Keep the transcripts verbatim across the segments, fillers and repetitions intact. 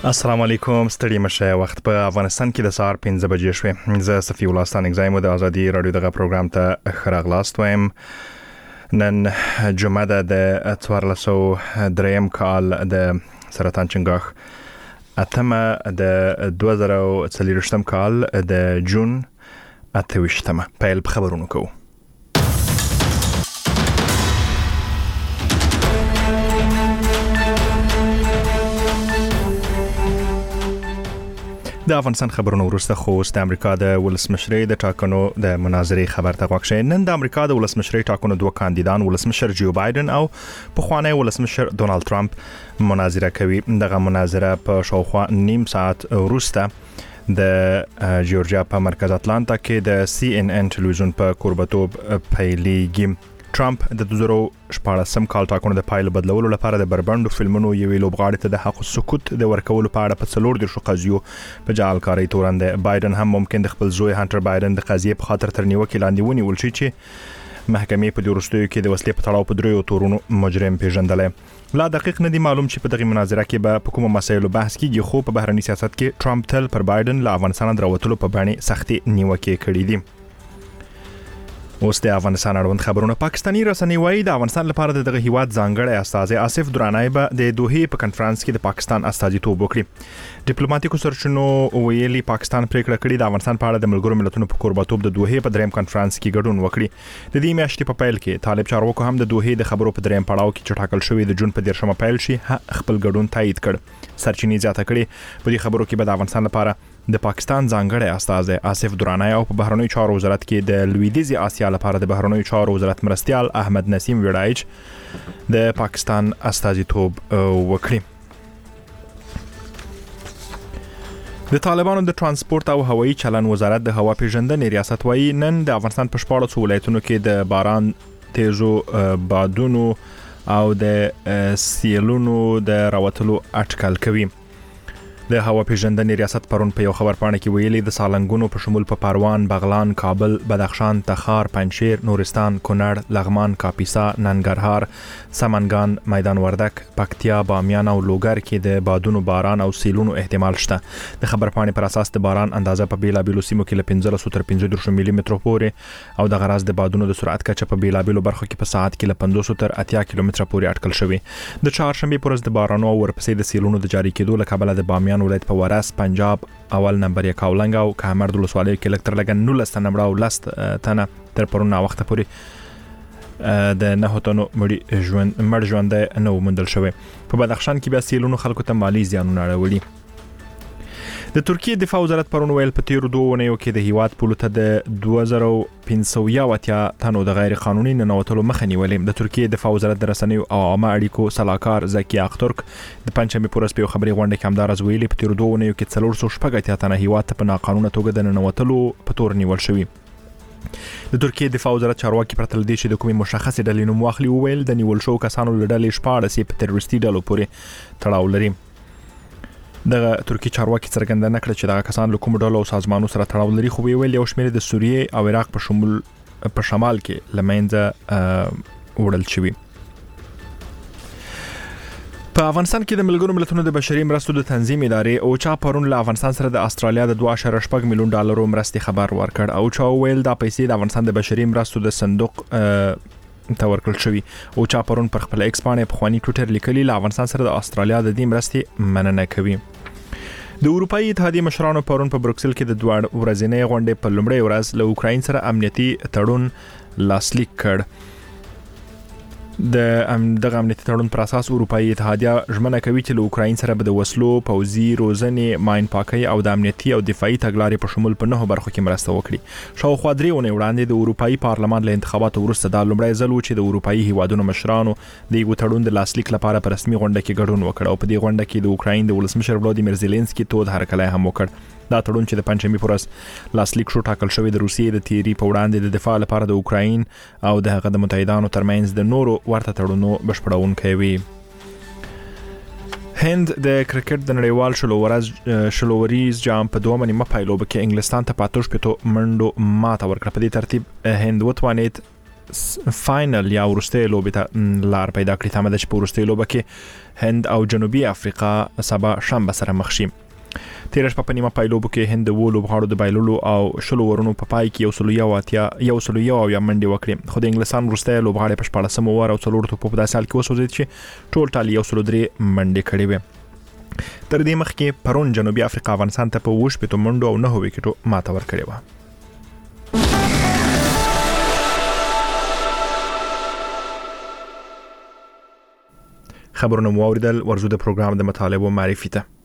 السلام علیکم، ستړي مشه. وخت په افغانستان کې د سهار پنځه بجې شوې. زه صفي الله ستانکزی مو د ازادي رادیو دغه پروګرام ته خراغلاست وایم. نن جمعه ده د څوارلس سوه دریم کال د سرطان چنګاښ اتمه د دوه زره څلوېښتم کال د جون اته ویشتمه. پیل په خبرونو کوو. د افغانستان خبرونو وروسته خو د امریکا د ولسمشرۍ د ټاکنو د مناظرې خبر ته غوښ شي. نن د امریکا د ولسمشرۍ ټاکنو دوه کاندیدان ولسمشر جو بایدن او پخوانی ولسمشر ډونالد ټرمپ مناظره کوي. دغه مناظره په شاوخوا نیم ساعت وروسته د جورجیا په مرکز اتلانتا کې د سی ان ان ټلویزیون په کوربتوب پیلېږي. ټرمپ د دوه زره شپاړسم کال ټاکنو د پایلو بدلولو لپاره د بربندو فلمونو یوې لوبغاړې ته د حق سکوت د ورکولو په اړه په څلور دېرشو قضیو په جعلکارۍ تورن دی. بایدن هم ممکن د خپل زوی هانټر بایدن د قضیې په خاطر تر نیوکې لاندې ونیول شي چې محکمې په دې وروستیو کې د وسلې په تړاو په دریو تورونو مجرم پیژندلی. لا دقیق نه دی معلوم چې په دغه مناظره کې به په کومو مسایلو بحث کیږي، خو په بهرني سیاست کې ټرمپ تل پر بایدن له افغانستان د راوتلو په بڼې سختې نیوکې کړې دي. اوس د افغانستان اړوند خبرونه. پاکستاني رسنۍ وايي د افغانستان لپاره دغه هیواد ځانګړی استازی آصف دراني به د دوحې په کنفرانس کې د پاکستان استازیتوب وکړي. ډیپلوماټیکو سرچینو ویلي پاکستان پریکړه کړې د افغانستان په اړه د ملګرو ملتونو په کوربتوب د دوحې په دریم کنفرانس کې ګډون وکړي. د دې میاشتې په پیل کې طالب چارواکو هم د دوحې د خبرو په دریم پړاو کې چې ټاکل شوی د جون په دیرشمه پیل شي خپل ګډون تایید کړ. سرچینې زیاته کړي په دې خبرو کې به د افغانستان لپاره د پاکستان ځانګړی استازی آصف دراني او په بهرنیو چارو وزارت کې د لویدیځي آسیا لپاره د بهرنیو چارو وزارت مرستیال احمد نسیم ویړایچ د پاکستان استازیتوب وکړي. د طالبانو د ترانسپورت او هوایي چلن وزارت د هوا پیژندنې ریاست وايي نن د افغانستان په شپاړسو ولایتونو کې د باران، تیزو بادونو او د سیلونو د راوتلو اټکل کوي. د هوا پیژندنې ریاست پرون په یو خبرپاڼه کې ویلي د سالنګونو په شمول په پروان، بغلان، کابل، بدخشان، تخار، پنجشیر، نورستان، کونړ، لغمان، کاپیسا، ننګرهار، سمنګان، میدان وردک، پکتیا، بامیان او لوګر کې د بادونو، باران او سیلونو احتمال شته. د خبرپاڼې پر اساس د باران اندازه په بیلابیلو سیمو کې له پنځلسو تر پنځه دېرشو ملي مترو پورې او د غراز د بادونو د سرعت کچه په بیلابیلو برخو کې په ساعت کې له پنځوس تر اتیا کیلومتره پورې اټکل شوی. د چهارشنبه پر ورځ د بارانو او ورپسې د سیلونو د جاری کېدو له کبله د بامیان ولایت په ورس، پنجاب اول نمبر یک کاولنګ او کامرد ولسوالۍ کې لکتر لګن نولس نمبر او لس تنه تر پرونه وخت پورې د نه هوتنو مړي ژوند مړ ژوند نه ومندل شوی. په بدخشان کې بیا سیلونو خلکو ته مالی زیانونه اړولي. د ترکیه دفاع وزارت پرون ویل په تیرو دوه اونیو کې د هیواد پولو ته د دوه زره پنځه سوه اتیا تنو د غیر قانوني ننوتلو مخه نیولې. د ترکیه دفاع وزارت د رسنیو او عامه اړیکو سلاکار زکی اخترک د پنځمې پر ورځ په خبري غونډه کې همدار از ویلي په تیرو دوه اونیو کې څلور سوه شپږ اتیا تنه هیواد ته په ناقانونه توګه د ننوتلو په تور نیول شوی. د ترکیه دفاع وزارت چارواکي پرته له دې چې د کومې مشخصې ډلې نوم واخلي وویل د نیول شو کسانو له ډلې شپاړس په تروریستي ډلو پورې تړاو لري. دغه ترکی چارواکي څرګنده نکړه چې دغه کسان له کوم ډلو او سازمانونو سره تړاو لري، خو ویل یو شمېر د سوریې او عراق په شمول په شمال کې لمنځه وړل شوی. په افغانستان کې د ملګرو ملتونو د بشري مرستو د تنظیم ادارې او چا پرون له افغانستان سره د استرالیا د دوه اشاریه شپږ میلیون ډالرو مرستې خبر ورکړ او چا ویل دا پیسې د افغانستان د بشري مرستو د صندوق ته ورکړل شوی. او چا پرون پر خپل ایکس باندې په خواني ټویټر لیکلي له افغانستان سره د استرالیا د دې مرستې مننه کوي. د اروپאי اتحادیې مشرانو پرون په بروکسل کې د دوه ورځې غونډې په لومړۍ ورځ له اوکراین سره امنیتي تړون لاسلیک کړ. د دغه امنیتي تړون پر اساس اروپאי اتحادیه ژمنه کوي چې له اوکراین سره به د وسلو، پوځي روزنې، ماین پاکۍ او د امنیتي او دفاعي تګلارې په شمول په نهو برخو کې مرسته وکړي. شاوخوا درې اونۍ وړاندې د اروپאי پارلمان له انتخاباتو وروسته دا لومړی ځل و چې د اروپאי هیوادونو مشرانو د یو تړون د لاسلیک لپاره په رسمي غونډه کې ګډون وکړ او په دې غونډه کې د اوکراین د ولسمشر ولادیمیر زيلنسکي تود هرکلی هم وکړ. دا تړون چې د پنځمې پر ورځ لاسلیک شو ټاکل شوی د روسیې د تیری په وړاندې د دفاع لپاره د اوکراین او د هغه د متحدانو ترمنځ د نورو ورته تړونونو بشپړونکی وي. هند د کرکټ د نړیوال شلو ورځ شلو وریز جام په دوه نیمه پایلوبه کې انګلستان ته پاتوش پټو منډو ماته ورکړه. په دې ترتیب هند وتوانید فاینل یا ورسته لوبې ته لار پیدا کړې. تمه ده چې په ورسته لوبه کې هند او جنوبي افریقا سبا شنبه سره مخ شي. تیر شپه په نیمه پایلوبو کې هند وو لوبغاړو د بایللو او شلو ورونو په پای کې یو سلو یو اتیا یو سلو یو او یا منډي وکړي، خو د انګلستان وروسته لوبغاړي په شپاړسم اوور او څلور توپو په داسې حال کې وسوځید چې ټول ټال یو سلو درې منډي کړي وي. تر دې مخکې پرون جنوبي افریقا افغانستان ته په اووه شپېتو منډو او نهو وکټو ماته ورکړې وه. خبرونه مو اوریدل، ورزو د پروګرام د مطالبو معرفي ته.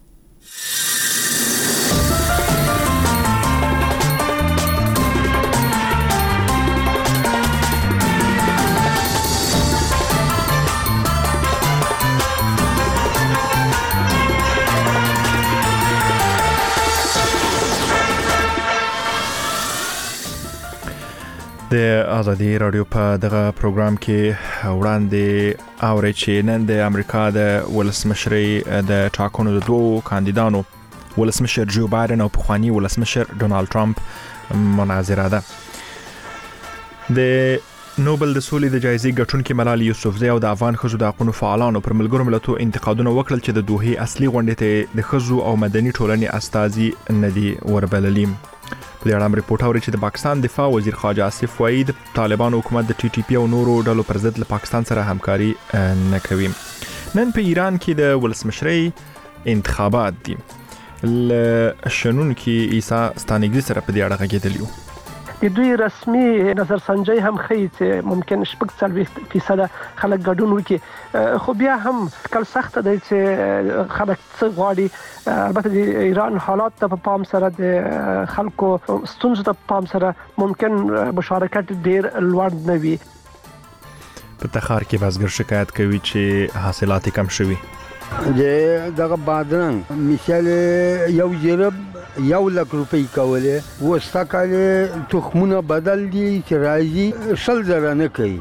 د ازادي رادیو په دغه پروګرام کې وړاندې اوري چې نن د امریکا د ولسمشرۍ د ټاکنو د دوو کاندیدانو ولسمشر جو بایدن او پخوانی ولسمشر ډونالد ټرمپ مناظره ده. د نوبل د سولې د جایزې ګټونکي ملالۍ یوسفزۍ او د افغان ښځو د حقوقو فعالانو پر ملګرو ملتونو انتقادونه وکړل چې د دوحې اصلي غونډې ته د ښځو او مدني ټولنې استازي نه دي وربللي. په دې اړه رپورټ اوري چې د پاکستان دفاع وزیر خواجه آصف وحید طالبان حکومت د ټي ټي پی او نورو ډلو پر ضد له پاکستان سره همکاري نه کوي. نن په ایران کې د ولسمشرۍ انتخابات دي. ل شنونکي عیسی ستانګزي سره په دې اړه غږېدلی. د دوی رسمي نظر سنجي هم ښیي چې ممکن شپږ څلوېښت فیصده خلک ګډون وکړي، خو بیا هم کل سخت دی چې خلک څه غواړي. البته د ایران حالات ته په پام سره د خلکو ستونزو ته په پام سره ممکن مشارکت ډیر لوړ نه وي. په تخار کې بزګر شکایت کوي چې حاصلات کم شوي. د دغه بادرنګ مثال یو جرب یو لک روپۍ کوله وستا کاله تخمونه بدل دي چې راځي شل زره نه کوي.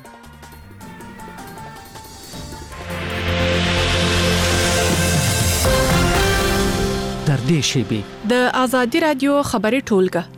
در دې شیبه د ازادي رادیو خبري ټولګه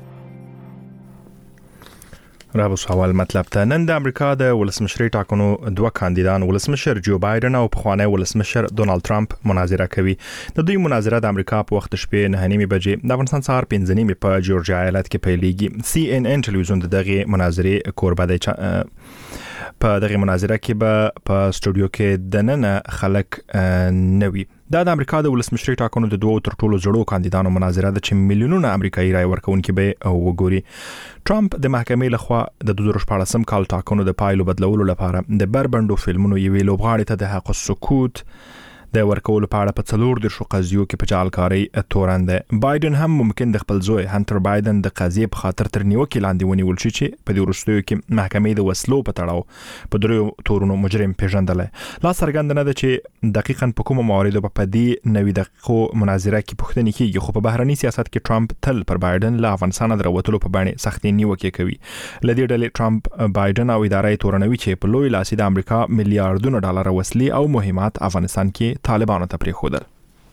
رابو سوال مطلب ته. نن د امریکا د ولسمشرۍ ټاکنو دوه کاندیدان ولسمشر جو بایدن او پخوانی ولسمشر ډونالد ټرمپ مناظره کوي. د دوی مناظره د امریکا په وخت شپې نه نیمه بجې د افغانستان سهار پنځه نیمه په جورجیا ایالت کې پیلېږي. سی ان ان ټلویزیون دغه مناظره کوربه دی. په دغه مناظره کې به په سټوډیو کې د نن خلک نوي. دا د امریکا د ولسمشرۍ ټاکنو د دوه تر ټولو زړو کاندیدانو مناظره ده چې میلیونونه امریکایي رای ورکوونکي به وګوري. ټرمپ د محکمې لخوا د دوه زره شپاړسم کال ټاکنو د پایلو بدلولو لپاره د بربندو فلمونو یوې لوبغاړې ته د حق السکوت د ورکولو په اړه په څلور درشو قضیو کې په جالکاري تورن ده. بایدن هم ممکن د خپل زوی هانټر بایدن د قضیې په خاطر تر نیوکې لاندې ونیول شي چې په دې وروستیو کې محکمې د وسلو په تړاو په دریو تورونو مجرم پیژندل. لا څرګند نه ده چې دقیقاً په کومه مواردو په دې نوې دقیقو مناظره کې پوښتنې کیږي، خو په بهرني سیاست کې ټرمپ تل پر بایدن له افغانستان دروتلو په باندې سختي نیوکې کوي. لدې ډلې ټرمپ بایدن او ادارې تورنوي چې په لوی لاس د امریکا میلیارډونو ډالر وسلې او مهمات افغانستان کې طالبانو ته پریښودل.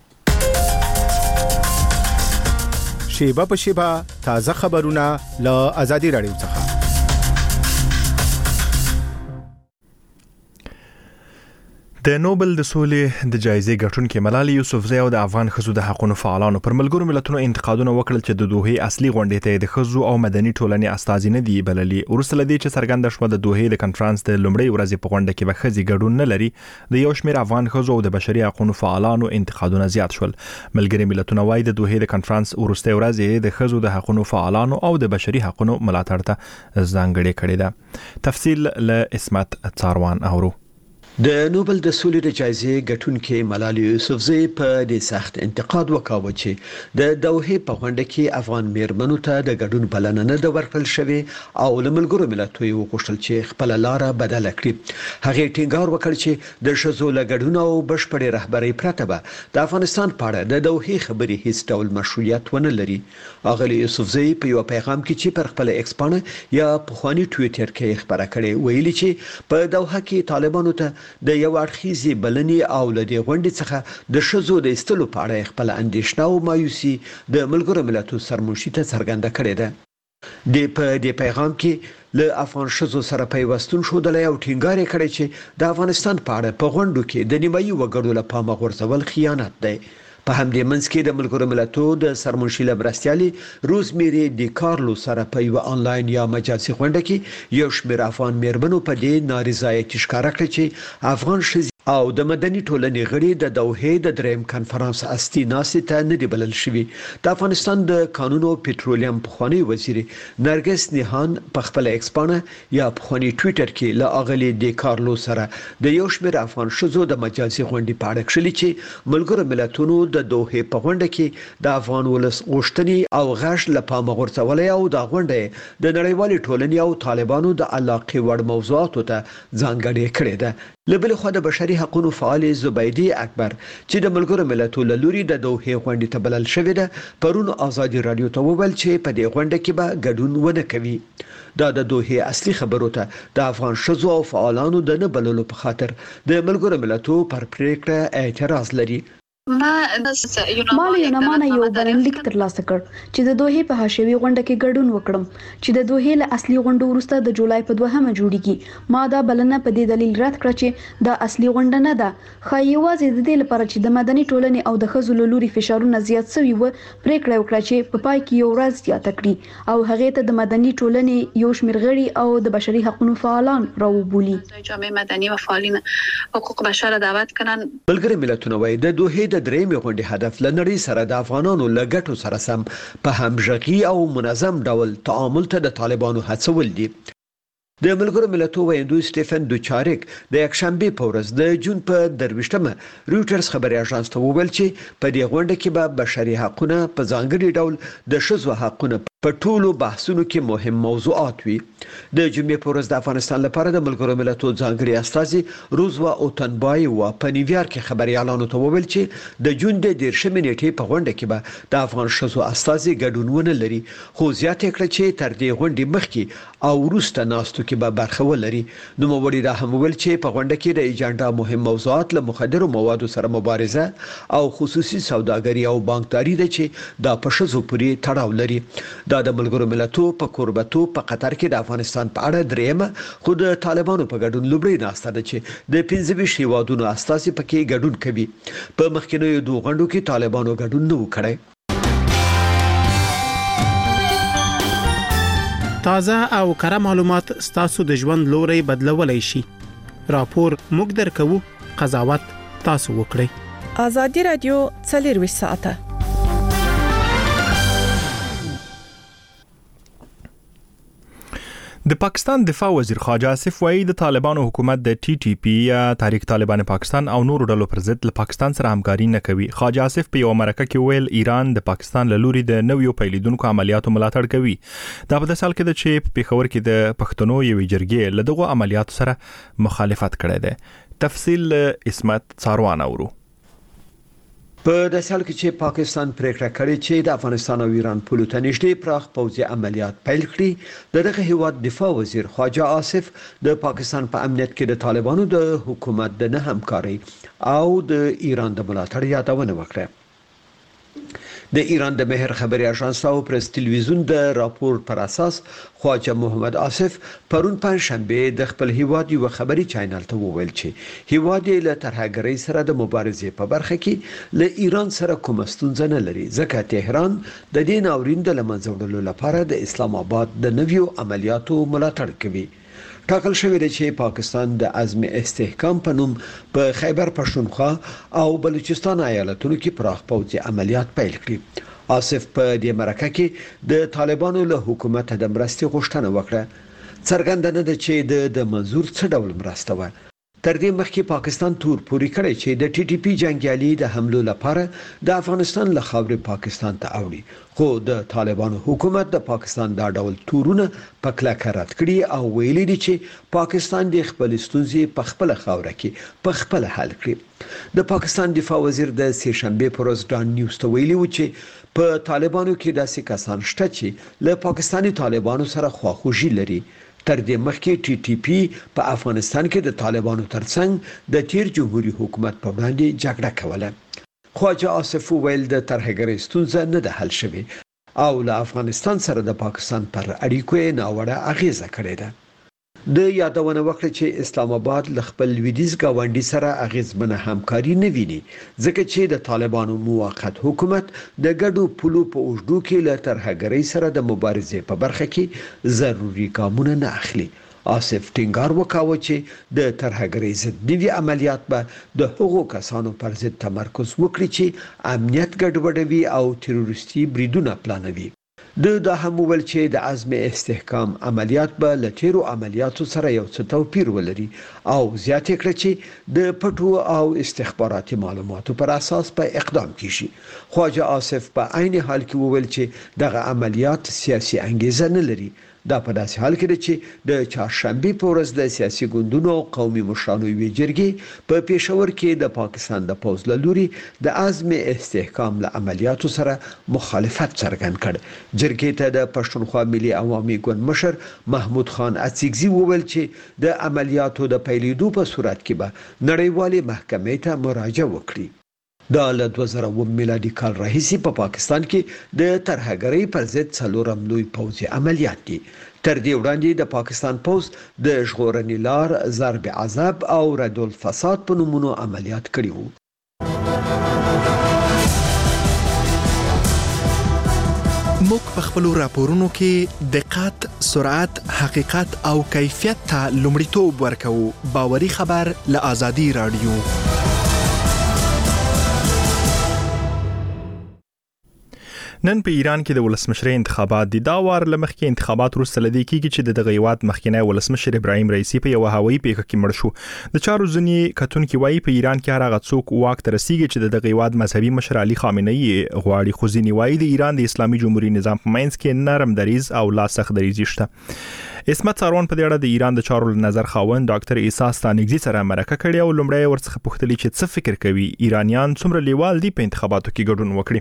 شیبه په شیبه تازه خبرونه له ازادي رادیو څخه. د نوبل د سولې د جایزې ګټونکي ملالۍ یوسفزۍ او د افغان ښځو د حقوقو فعالانو پر ملګرو ملتونو انتقادونه وکړل چې د دوحې اصلي غونډې ته د ښځو او مدني ټولنې استازي نه دی بللي. وروسته لدې چې څرګنده شوه د دوحې د کنفرانس د لومړۍ ورځې په غونډه کې به ښځې ګډون نه لري، د یو شمېر افغان ښځو او د بشري حقوقو فعالانو انتقادونه زیات شول. ملګري ملتونه وايي د دوحې د کنفرانس وروستۍ ورځ د ښځو د حقوقو فعالانو او د بشري حقوقو ملاتړ ته ځانګړې کړې ده. تفصیل له اسمت څاروان اورو. د نوبل د سولې د جایزې ګټونکي ملالۍ یوسفزۍ په دې سخت انتقاد وکاوه چې د دوحې په غونډه کې افغان میرمنو ته د ګډون بلنه نه ده ورکړل شوې او له ملګرو ملتونو وغوښتل چې خپل لار بدله کړي. هغه ټینګار وکړ چې د ښځو له ګډون او بشپړې رهبرۍ پرته به د افغانستان په اړه د دوحې خبرې هیڅ ډول مشروعیت ونه لري. اغلی یوسفزۍ په یو پیغام کې چې پر خپل ایکس پاڼه یا پخوانی ټویټر کې خبره کړې ویلي چې په دوحه کې طالبانو ته د یو اړخیزې بلنې او لدې غونډې څخه د ښځو د ایستلو په اړه خپل اندېښنه او مایوسي د ملګرو ملتونو سرمنشي ته څرګنده کړې ده. د په دې پیغام کې له افغان شذو سره پیوستون شودل او ټینګار کړی چې د افغانستان په اړه په غونډو کې د نیمایي وګړو له پامه غورځول خیانت دی. په همدې منځ کې د ملګرو ملتونو د سرمنشي مرستیالي روزمیری ډي کارلو سره په یو آنلاین یا مجازي غونډه کې یو شمېر افغان میرمنو په دې نارضایتي ښکاره کړې چې افغان ښځې او د مدني ټولنې غړي د دوحې د دریم کنفرانس اصلي ناستې ته نه دی بلل شوي. د افغانستان د قانون او پټرولیم پخوانی وزیر نرګس نیهان په خپل ایکس پاڼه یا پخوانی ټوئیټر کې له اغلی ډي کارلو سره د یو شمېر افغان ښځو د مجازي غونډې په اړه کړلي چې ملګرو ملتونو د دوحې په غونډه کې د افغان ولس غوښتنې او غږ له پامه غورځولې او د غونډې د نړیوالې ټولنې او طالبانو د علاقې وړ موضوعاتو ته ځانګړې کړې ده. لبل خو د بشري حقوقو فعال زبیدی اکبر چې د ملګرو ملتونو لوري د دوحې غونډې ته بلل شوې ده پرون ازادي رادیو ته وویل چې په دې غونډه کې به ګډون ونه کوي. دا د دوحې اصلي خبرو ته د افغان شذو او فعالانو د نه بللو په خاطر د ملګرو ملتونو پر پریکړه اعتراض لري. ما له یونامانه یو بلنلیک ترلاسه کړ چې د دوحې په حاشیوي غونډه کې ګډون وکړم چې د دوحې له اصلي غونډو وروسته د جولای په دوهمه جوړیږي. ما دا بلنه په دې دلیل رد کړه چې دا اصلي غونډه نه ده، خو یوازې د دې لپاره چې د مدني ټولنې او د ښځو له لوري فشارونه زیات شوي و پریکړه وکړه چې په پای کې یو ورځ زیاته کړي او هغې ته د مدني ټولنې یو شمېر غړي او د بشري حقوقو فعالان راوبولي. جامعه مدني و فعالین حقوق بشر دعوت کنن. ملګري ملتونه وايي د دوحې د درېمې غونډې هدف لنړۍ سره د افغانانو لګټو سره سم په همغږي او منظم ډول تعامل ته د طالبانو هڅول دي. د ملګرو ملتونو ویاندو سټيفن دوچاریک د یکشنبه په ورځ د جون په درويشتمه رويټرز خبري اژانس ته وویل چې په دې غونډه کې به بشري حقوقونه په ځانګړي ډول د ښځو حقوقونه په ټولو بحثونو کې مهم موضوعات وي. د جمعې په ورځ د افغانستان لپاره د ملګرو ملتونو ځانګړي استازي روزوا اوتنبای و په نیویارک کې خبريالانو ته وویل چې د جون د دیرشمې نیټې په غونډه کې به د افغان ښځو استازي ګډون ونه لري، خو زیاته کړه چې تر دې غونډې مخکې او وروسته ناستو کې به برخه ولري. نو موري دا هم ویل چې په غونډه کې د ایجنډا مهم موضوعات له مخدرو موادو سره مبارزه او خصوصي سوداګري او بانکداري ده چې دا په ښځو پورې تړاو لري. دا د ملګرو ملتونو په کوربتو په قطر کې د افغانستان په اړه درېمه خو د طالبانو په ګډون لومړی ناسته ده چې د پنځه ویشت هیوادونو استازي پکې ګډون کوي. په مخکینیو دوه غونډو کې طالبانو ګډون نه وکړي. تازه او کره معلومات ستاسو د ژوند لوري بدلولای شي. راپور موږ درکو، قضاوت تاسو وکړئ. ازادي رادیو څلور ساعته د پاکستان دفاع وزیر خواجه آصف وایي د طالبانو حکومت د ټي ټي پی یا تحریک طالبان پاکستان او نورو ډلو پر ضد له پاکستان سره همکاري نه کوي. خواجه آصف په یو مرکه کې ویل ایران د پاکستان له لوري د نویو پیلیدونکو عملیاتو ملاتړ کوي. دا په داسې حال کې ده چې په پیښور کې د پښتنو یوې جرګې له دغو عملیاتو سره مخالفت کړی دی. تفصیل اسمت څاروان اورو. په داسې حال کې چې پاکستان پریکړه کړې چې د افغانستان او ایران په لور نږدې پراخ پوځي عملیات پیل کړي، دغه هیواد دفاع وزیر خواجه آصف د پاکستان په امنیت کې د طالبانو د حکومت د نه همکاري او د ایران د ملاتړ یادونه وکړه. د ایران د مهر خبري اژانس او پرس ټلویزیون د راپور پر اساس خواجه محمد آصف پرون پنځشنبه د خپل هیواد یو خبري چینل ته وویل چې هیواد یې له ترهګرۍ سره د مبارزې په برخه کې له ایران سره کوم ستونزه نه لري، ځکه تهران د دې ناورین د لمنځه وړلو لپاره د اسلام آباد د نویو عملیاتو ملاتړ کوي. ټاکل شوی دی چې پاکستان د عزم استحکام په نوم په خیبر پښتونخوا او بلوچستان ایالتونو کې پراخ پوځي عملیات پیل کړي. آصف په دې مرکه کې د طالبانو له حکومت د مرستې غوښتنه وکړه. څرګنده ده چې د منظور څه ډول مرسته و. تر دې مخکې پاکستان تور پوری کړی چې د ټي ټي پی جنگیالي د حملو لپاره د افغانستان له خاورې پاکستان ته اوړي، خو د طالبانو حکومت د پاکستان دا ډول تورونه په کلکه رد کړي او ویلي دي چې پاکستان د خپل ستونزې په خپل خاوره کې په خپل حل کړي. د پاکستان دفاع وزیر د سه شنبه پر ورځ ډان نیوز ته ویلي و چې په طالبانو کې داسې کسان شته چې له پاکستاني طالبانو سره خواخوږي لري. تر دې مخکې ټي ټي پی په افغانستان کې د طالبانو ترڅنګ د تیر جمهوریت حکومت په وړاندې جګړه کوله. خواجه آصف ویل د ترهګرۍ ستونزه نه ده حل شوې او له افغانستان سره د پاکستان پر اړیکو ناوړه اغیزه کړې ده. د یادونه وکړه چې اسلام آباد ل خپل لویدیز گاونډي سره اغیزمنه همکاري نه ویني ځکه چې د طالبانو موقت حکومت د ګډو پولو په اوږدو کې له ترهګرۍ سره د مبارزې په برخه کې ضروري ګامونه نه اخلي. آصف ټینګار وکاوه چې د ترهګرۍ ضد نوي عملیات به د هغو کسانو پر ضد تمرکز وکړي چې امنیت ګډوډوي او تروریستي بریدونه پلانوي. د دا هم ویل چې د عزم استحکام عملیات به له تیرو عملیاتو سره یو څه توپیر ولري او زیاته کړ چې د پټو او استخباراتي معلوماتو پر اساس په اقدام کیږي. خواجه آصف په عین حال کې ویل چې دغه عملیات سیاسي انګیزه نه لري. دا په داسې حال کې ده چې د چهارشنبه په ورځ د سیاسي ګوندونو او قومي مشرانو یوې جرګې په پېښور کې د پاکستان د پوځ له لوري د عزم استحکام له عملیاتو سره مخالفت څرګند کړ. جرګې ته د پښتونخوا ملي عوامي ګوند مشر محمود خان اڅکزي وویل چې د عملیاتو د پیلېدو په صورت کې به نړیوالې محکمې ته مراجعه وکړي. دا له دوه زره اووه میلادي کال راهیسې په پاکستان کې د ترهګرۍ پر ضد څلورم لوی پوځي عملیات دي. تر دې وړاندې د پاکستان پوځ د ژغورنې لار، ضرب عذاب او رد الفساد په نومونو عملیات کړي وو. موږ په خپل راپورونو کې دقت، سرعت، حقیقت او کیفیت ته لومړیتوب ورکوو. باوري خبر له آزادي رادیو. نن په ایران کې د ولسمشر انتخابات دي. دا وار لمخکې انتخابات وروسته لدی کېږي چې د دغه هیواد مخکنی ولسمشر ابراهیم رئیسی په یو هوایي پیښه کې مړ شو. د چارو ځینې کتونکو وایي په ایران کې هر هغه څوک واک ته رسیږي چې د دغه هیواد مذهبي مشر علي خامنه‌ای غواړي، خو ځینې وایي د ایران د اسلامي جمهوریت نظام په منځ کې نرم دریز او لا سخت دریز شته. اسمت ساروان په دې اړه د ایران د چارو نظر خاوند ډاکټر عیسی ستانکزي سره مرکه کړې او لومړی ورڅخه پوښتنه چې څه فکر کوي ایرانیان څومره لیوال دي په انتخاباتو کې ګډون وکړي.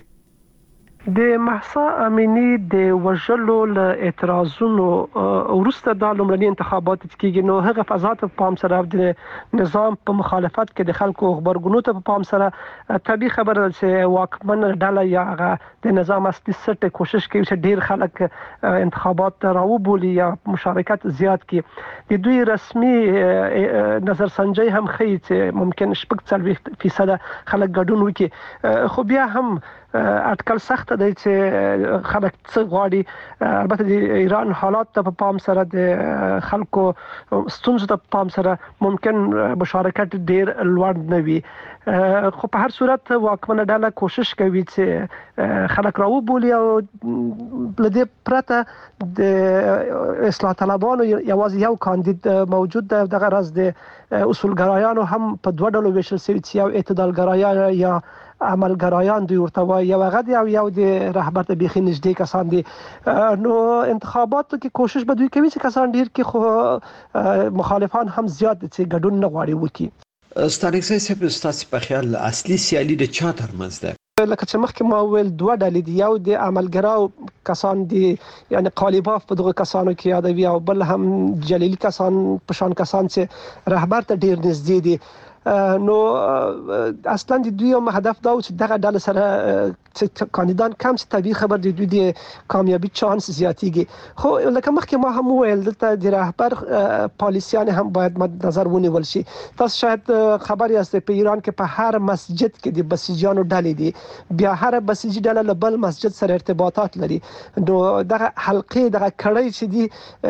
د مهسا امینی د وژلو له اعتراضونو ورسته د لومړني انتخابات کېږي، نو هغه فضات په پام سره د نظام په مخالفت کې د خلکو خبرګونو ته په پام سره طبي خبره چې واکمن ډله یا هغه د نظام اصلي سټه کوشش کوي چې ډیر خلک انتخابات راوبولي یا مشارکت زیات کړي. د دوی رسمي نظر سنجي هم ښیي چې ممکن شپږ څلوېښت فیصد خلک ګډون وکړي، خو بیا هم اټکل سخت دی چې خلک څه غواړي. البته د ایران حالات ته په پام سره د خلکو ستونزو ته په پام سره ممکن مشارکت ډیر لوړ نه وي، خو په هر صورت واکمنه ډله کوشش کوي چې خلک راوبولي او لدې پرته د اصلاح طلبانو یوازې یو کاندید موجود ده. دغه راز د اصولګرایانو هم په دوه ډلو ویشل شوي چې یو اعتدالګرایان یا عملګرایان دوی ورته وایي، یو هغه دی او یو د رهبر ته بیخي نږدې کسان دي. نو انتخاباتو کې کوشش به دوی کوي چې کسان ډیر کې، خو مخالفان هم زیات دي چې ګډون نه غواړي وکړي. ستانکزي صاحب ستاسو په خیال اصلي سیالي د چا ترمنځ ده؟ لکه چې مخکې ما ویل دوه ډلې دي، یو د عملګراو کسان دي یعنی قالیباف په دغه کسانو کې یادوي، او بل هم جلیلی کسان په شان کسان چې رهبر ته ډیر نږدې دي. نو اصلا د دوی یو هدف دا و چې دغه ډله سره چې کاندیدان کم چې طبيعي خبر د دوی د کامیابی چانس زیاتیږي. خو لکه مخکې ما هم ویل دلته د رهبر پالیسیان هم باید مد نظر ونیول شي. تاسو شاید خبر یاست په ایران کې په هر مسجد کې د بسیجانو ډلې دي، بیا هر بسیجي ډله له بل مسجد سره ارتباطات لري. نو دغه حلقې دغه کړۍ چې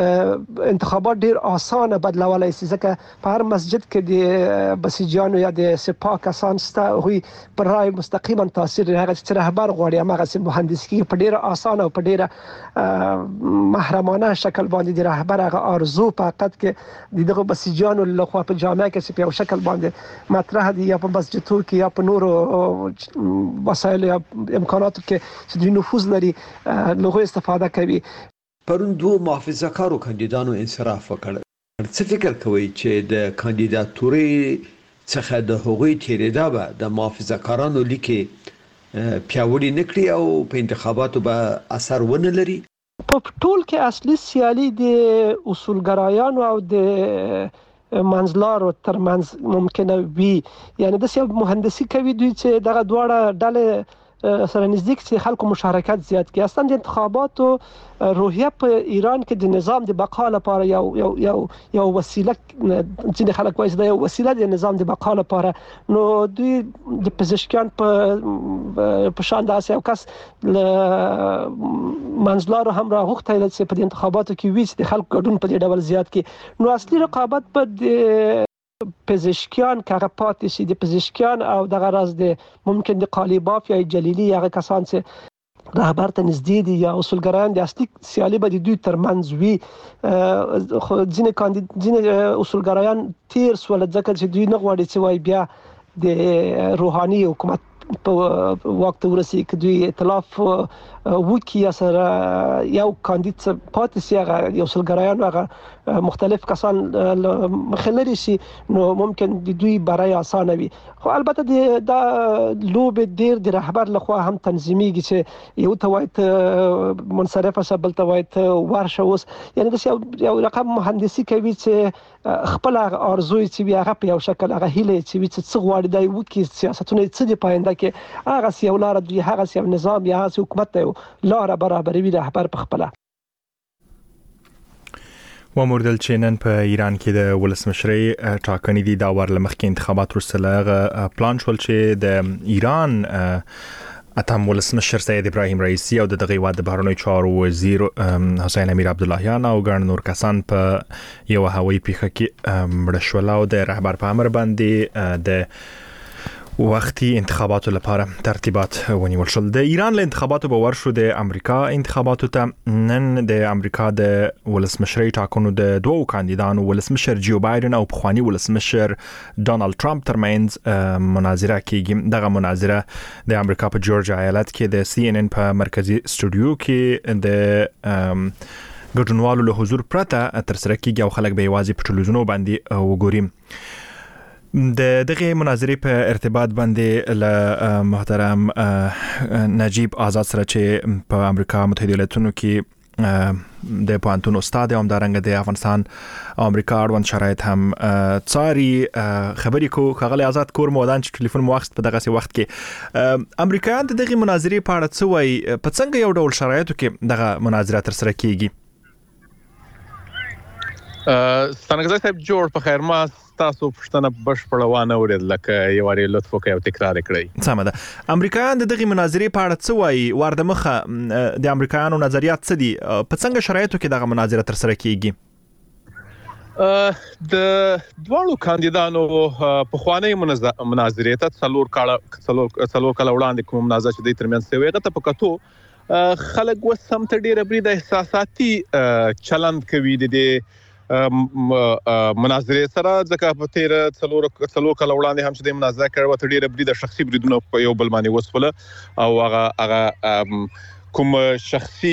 دي انتخابات ډیر اسانه بدلولای شي، ځکه په هر مسجد کې د بسیجي جانو یا د سپا کسان ستا هوی پر رای مستقیما تاثیر هغه چې رهبر غواړي هغه سم مهندسي په ډیره اسانه او په ډیره محرمانه شکل باندې د رهبر هغه ارزو په حقیقت کې دغه بسیجانو له خوا په جامعه کې په یو شکل باندې مطرح دي یا په مسجدو کې یا په نورو وسایل یا امکاناتو کې چې د نفوذ لري لغوي استفاده کوي. پرون دوه محافظه‌کارو کاندیدانو انصراف وکړ. څه فکر کوي چې د کاندیداتوري څخه د هغوی تیریدا به د محافظه‌کارانو لیکي پیاوړي نکړي او په انتخاباتو به اثر ونه لري؟ په ټول کې اصلي سیالي د اصولګرایانو او د منځلارو ترمنځ ممکنه وي، یعنی د سیاست مهندسي کوي دوی چې دغه دواړه ډلې سره نزدیک چې خلکو مشارکت زیات کړي. اصلا د انتخاباتو روحیه په ایران کې د نظام د بقا لپاره یو یو یو یو وسیله چې خلک وایي دا یو وسیله د نظام د بقا لپاره. نو دوی د پزشکیان په په شان داسې یو کس منځلارو هم راغوښتل چې په انتخاباتو کې ویس د خلکو ګډون په دې ډول زیات کړي. نو اصلي رقابت په د پزشکیان کاغه پاتې شي، د پزشکیان او دغه راز د ممکن د قالیباف یا جلیلی هغه کسان چې رهبر ته نږدې دي یا اصولګرایان د اصلي سیالي به د دوی ترمنځ وي. خو ځینې کاندید ځینې اصولګرایان تیر سول ځکه چې دوی نه غواړي چې وای بیا د روحاني حکومت په وخت ورسي کې دوی ائتلاف وکي یا سره یو کاندید پاتې سي هغه یو اصولګرایان هغه مختلف کسان مخلري شي، نو ممکن د دوی برای اسانه وي. خو البته د لوب ډیر د رهبر لخوا هم تنظیميږي چې یو توایت منصرفه شبل توایت ورشه اوس، یعنی د یو رقم مهندسي کوي چې خپل ارزوی چې بیا هغه په یو شکل هغه هیله چې وي چې څه غواړي د وکي سیاستونه څه دی پاینده کې هغه سیو لار دی هغه سیو نظام یا حکومت ته لار برابر وي رهبر په خپل. و موردل چې نن په ایران کې د ولسمشرۍ ټاکنې دي دا ور لمخکې انتخابات وروسته پلان شول چې د ایران اتم ولسمشر سید ابراهیم رئیسی او د دغه هیواد د بهرنیو چارو وزیر حسین امیر عبداللهیان او ګڼ نور کسان په یو هوایي پیښه کې مړه شول او د رهبر په امر باندې د وختي انتخاباتو لپاره ترتیبات ونیول شول. د ایران له انتخاباتو به ورشو د امریکا انتخاباتو ته. نن د امریکا د ولسمشرۍ ټاکنو د دوو کاندیدانو ولسمشر جیو بایدن او پخوانی ولسمشر ډونالد ټرمپ ترمنځ مناظره کیږي. دغه مناظره د امریکا په جورجیا ایالت کې د سی ان ان په مرکزی استودیو کې د ګډونوالو له حضور پرته ترسره کیږي او خلک به یوازې په ټلویزیون باندې وګوري. د دغه مناظرې په ارتباط باندې له محترم نجیب آزاد سره چې په امریکا متحده ایالاتونو کې د پوهنتون استاد هم دارنګ د افغانستان او امریکا اړوند شرایط هم څاري خبرې کو خغلی آزاد کور مودان چې ټلیفون مو وخت په دغه وخت کې امریکایان د دغه مناظرې په اړه څه وایي، په څنګه یو ډول شرایطو کې دغه مناظره تر سره کیږي؟ ستانګزای صاحب جوړ په خیر، ما تاسو پښتنه بشپړه وانه وړل لکه یو وری لطف وکړئ او تکرار کړئ. سمه ده. امریکایان د دغه مناظرې په اړه څه وایي؟ ورده مخه د امریکایانو نظریات څه دي؟ په څنګه شرایطو کې دغه مناظره تر سره کیږي؟ د دواړو کاندیدانو په خوانی مناظرې ته څلور کاله څلور څلور کاله وړاندې کوم مناظره چې د ترمن سوي غته په کتو خلک وسم ته ډیره برید احساساتي چلند کوي د دې مناظره سره، ځکه په تیر څلور څلور کال وړاندې هم چې د مناظره کړو ته ډیره بریده شخصي بریدونه په یو بل باندې وسوله او هغه هغه کوم شخصي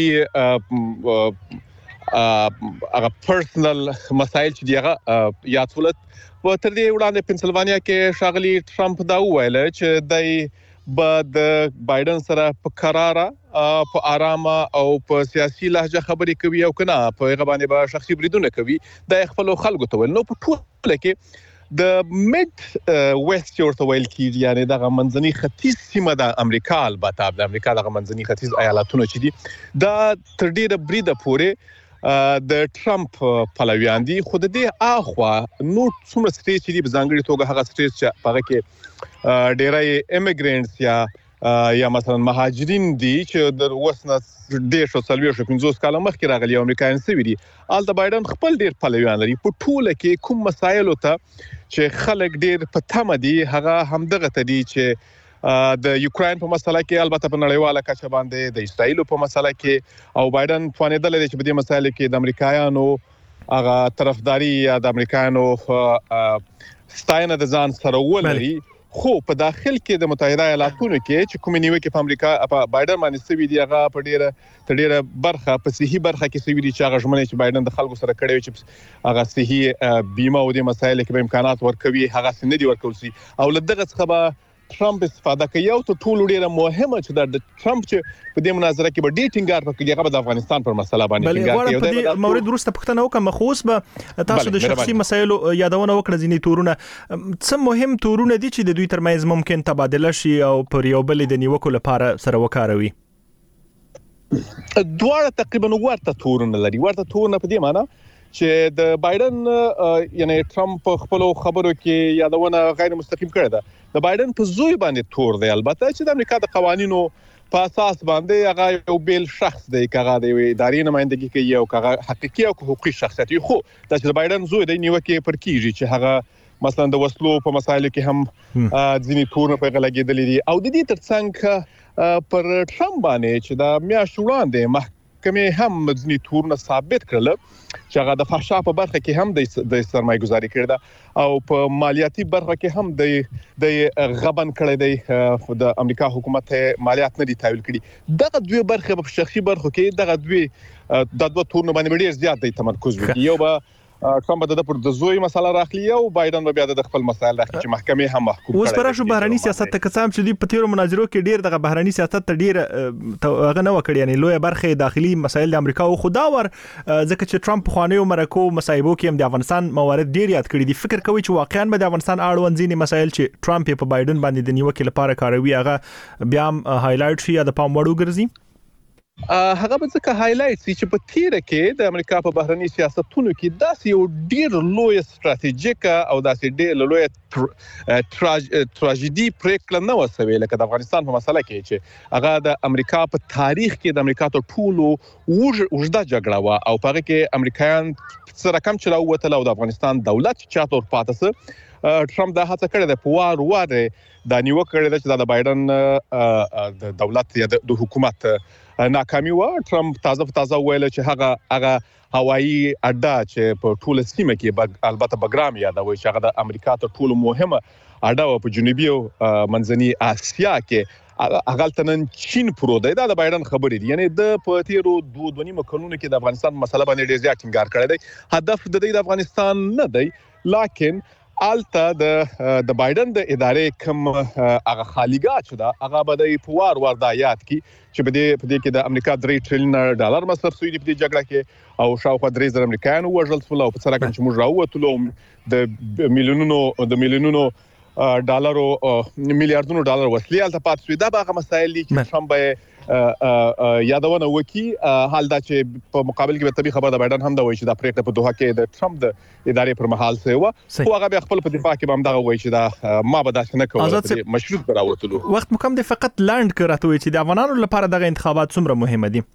هغه پرسنل مسایل چې دیغه یاد ولت په تر دې وړاندې پنسلوانیا کې شاغلی ټرمپ دا ویل چې دای بعد بایدن سره په قراره په آرامه او په سیاسي لهجه خبرې کوي او کنه په هغه باندې به شخصي بریدونه کوي د خپل خلکو ته ول. نو په ټول کې د میډ ویست ورته ویل کیږي، یعنی د منځني ختیځ سیمه د امریکا، البته د امریکا د منځني ختیځ ایالاتونو چې دي دا تر ډیره بریده پورې د ټرمپ پلویان دي. خو د دې اخوا نو څومره سټیټ چې دي بزنګړي توګه هغه سټیټ چې هغه کې ډیرای ایمیګرینټس یا یا مثلا مهاجرین دي چې د وسنه ډیر شو سلوي شو پنځوس کاله مخکې راغلي امریکایان سوي دي. آلته بایدن خپل ډیر پلویان لري په ټوله کې کوم مسایل ته چې خلک ډیر په تمه دي هغه هم دغه ته دي چې د یوکرين په مسله کې البته په نړیواله کچه باندې د اسرایل په مسله کې او بایدن فانیدل دي چې په دې مسایل کې د امریکایانو هغه طرفداري یا د امریکایانو ستاینه د ځان سره ولري. خو په داخل کې د متحده ایالاتونو کې چې کوم نیوکه په امریکا په بایدن باندې سوي دي هغه په ډیره تر ډیره برخه په صحیح برخه کې سوي دي چې هغه ژمنه چې بایدن د خلکو سره کړی چې هغه صحیح بیمه او د مسایل کې به امکانات ورکوي هغه سن دي ورکول سي او لدغه څخه به ټرمپ استفاده کوي او ته ټول ډیره مهمه چې د ټرمپ چې په دې مناظره کې به ډی ټینګار وکړي هغه د افغانستان پر مسله باندې ټینګار کوي. بل په مورد وروسته پښتنه وکم مخوس به تاسو د شخصي مسایلو یادونه وکړه ځینې تورونه څه مهم تورونه دي چې د دوی ترمنځ ممکن تبادله شي او پر یو بل د نیوکو لپاره سره وکاروي. دواړه تقریبا ورته تورونه لري. ورته تورونه په دې معنی چې د بایدن یعنی ټرمپ خپل خبرو کې یادونه غیر مستقیم کړې ده. د بایدن په زوی باندې تور دی البته چې د امریکا د قوانینو په اساس باندې هغه یو بیل شخص دی کغه د ادارې نمائندګي کوي او کغه حقيقي او حقوقي شخصیت خو د چې بایدن زوی دی نیوکه پر کیږي چې هغه مثلا د وسلو په مسایلو کې هم ځینې تور په غلګېدلې دي او د دې ترڅنګ پر ټرمپ باندې چې د میاشتو وړاندې محکمې هم ځینې تورونه ثابت کړل چې هغه د فحشا په برخه کې هم د سرمایه‌ګذاري کړې ده او په مالیاتي برخه کې هم د د غبن کړې ده. د امریکا حکومت مالیات نه دي تحویل کړي. دغه دوه برخه په شخصي برخو کې دغه دوه د دوه تورونه باندې ډیر زیات دی تمرکز وکړي. یو به ټرمپ د پر د زوی مسله راخلی او بایدن بیا د خپل مسایل راخلی چې محکمې هم محکوم کړي. اوس پر شو بهرني سیاست ته قسم چې دی په تیرو مناظرو کې ډیر د بهرني سیاست ته ډیر هغه نه وکړي یعنی لوی برخه داخلي مسایل د امریکا او خدا ور ځکه چې ټرمپ خوانیو مرکو مصايبو کې هم د افغانستان موارد ډیر یاد کړی دي. فکر کوي چې واقعا به د افغانستان اړوند ځینې مسایل چې ټرمپ په بایدن باندې د نیوکې لپاره کاروي هغه بیا هایلایټ شي یا د پام وړ وګرځي. هغه به ځکه هایلایټ چې په تیره کې د امریکا په بهرني سیاستونو کې داسې یو ډیر لوی ستراتیژیک او داسې ډیر لوی تراژیدي پریکړه نه وسوي لکه د افغانستان په مسله کې چې هغه د امریکا په تاریخ کې د امریکا ته ټولو وژده جګړه و او په هغه کې امریکایان سره کم چلا وته او د افغانستان دولت چې تور پاتې سه ټرمپ دا هڅه کړې ده په وار وار د نیو کړې ده چې د بایدن د دولت یا د حکومت ناکامي و. ټرمپ تازه تازه ویل چې هغه هغه هوایی اډه چې په ټوله سیمه کې البته بګرام یادوي چې هغه د امریکا ته ټولو مهمه اډه په جنوبي او منځني اسیا کې هغه تنن چین پرو دی. دا د بایدن خبرې دي یعنی د پاتیرو دوه دوه نیمه کلونو کې د افغانستان مسله باندې ډیر زیات ټینګار کړی دی. هدف د دې د افغانستان نه دی لکن الته د د بایدن د ادارې کوم هغه خالیګات چې دا هغه به د پوار ور د یاد کی چې په دې په دې کې د امریکا درې ټریلیون ډالر مصرف شوی دی په دې جګړه کې او شاوخوا درې زره امریکایانو وژل شول او په سره کې موږ راووتلو د میلیونونو د میلیونونو ډالرو میلیارډونو ډالر وسلې الته پات شوی دا هغه مسایل دي چې ټرمپ یادونه وکي. حال دا چې په مقابل کې به طبي خبر د بایدن هم دا وایي چې دا پریکړه په دوه کې د ټرمپ د ادارې پر مهال سه و خو هغه به خپل په دفاع کې هم دا وایي چې دا ما به دا څنګه کوي مشروط راوتلو. وخت مکم دی فقط لاند کړه وایي چې د افغانانو لپاره دغه انتخابات څومره مهمه دي.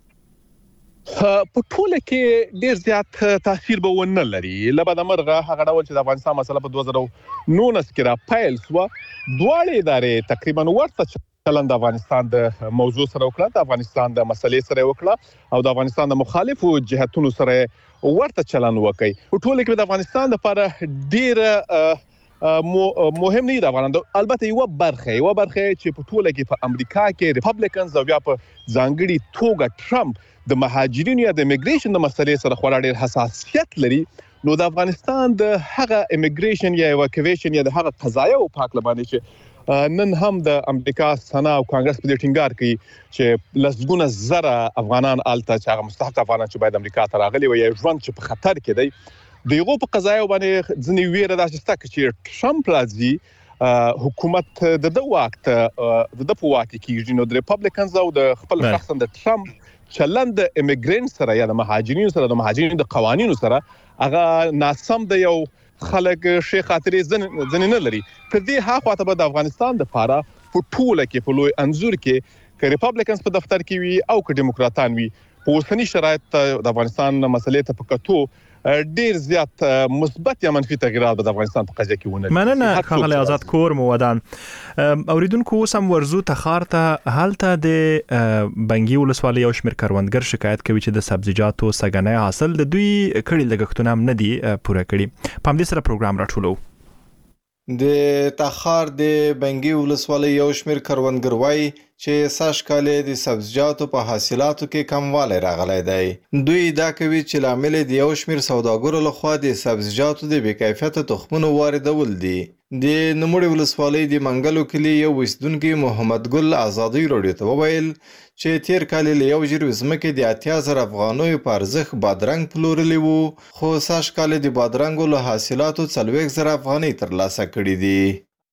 په ټوله کې ډیر زیات تاثیر به ونه لري. لبا د مرغه هغه ډول چې د افغانستان مسله په دوه زره نولس کې را پیل شو دواړه ادارې تقریبا ورته چلند د افغانستان د موضوع سره وکړه د افغانستان د مسلې سره وکړه او د افغانستان د مخالفو جهتونو سره ورته چلند وکړي. په ټوله کې د افغانستان لپاره ډیر مهم نه دی افغانستان. البته یو برخه یو برخه چې په ټوله کې په امریکا کې ریپبلیکنز او بیا په ځانګړي توګه ټرمپ د مهاجرینو یا د ایمیګریشن د مسلې سره خورا ډیر حساسیت لري. نو د افغانستان د هغه ایمیګریشن یا ایواکویشن یا د هغه قضایا او پاک لبانې چې نن هم د امریکا سنا او کانګرس په دې ټینګار کوي چې لسګونه زره افغانان الته چې هغه مستحق افغانان چې باید امریکا ته راغلي وي ژوند چې په خطر کې دی د یو په قضایا باندې ځنی ویره داسې ستک چې ټرمپ راځي حکومت د دوه وخت د د په واکه کې نو د ریپبلیکنز او د خپل شخصا د ټرمپ چلند د ایمیګرینټ سره یا د مهاجرینو سره د مهاجرینو د قوانینو سره هغه ناسم د یو خلک شي خاطرې ځن نه لري. په دې هاخواته به د افغانستان د لپاره په ټوله کې په لوی انزور کې ک ریپبلیکنز په دفتر کې وي او ک ډیموکراتان وي په اوسنی شرایط د افغانستان مسلې ته پکاتو ډیر زیات مثبت یا منفي تغیرات د افغانستان په قضیه کې ونه. مننه خغل آزاد کور مودان اوریدونکو سم ورزو تخارته حالته د بنګي ولسوالۍ او شمیر کاروندګر شکایت کوي چې د سبزیجاتو سګنۍ حاصل د دوی کړي لګښتونه هم نه دي پوره کړي. په همدې سره پروګرام راټولو. د تخار د بنګي ولسوالۍ یو شمیر کروندګر وایي چې سږ کال د سبزیجاتو په حاصلاتو کې کموالی راغلی دی. دوی دا کوي چې لامل د یو شمیر سوداګرو لخوا د سبزیجاتو د بې کیفیته تخمونو واردول دي. د نوموړي ولسوالۍ د منګلو کلي یو اوسیدونکي محمد ګل ازادي راډیو ته وویل چې تیر کال له یو جریب ځمکې د اتیا زره افغانیو په ارزښت بادرنګ پلورلی وو، خو سږ کال د بادرنګو له حاصلاتو څلوېښت زره افغانۍ ترلاسه کړي دي.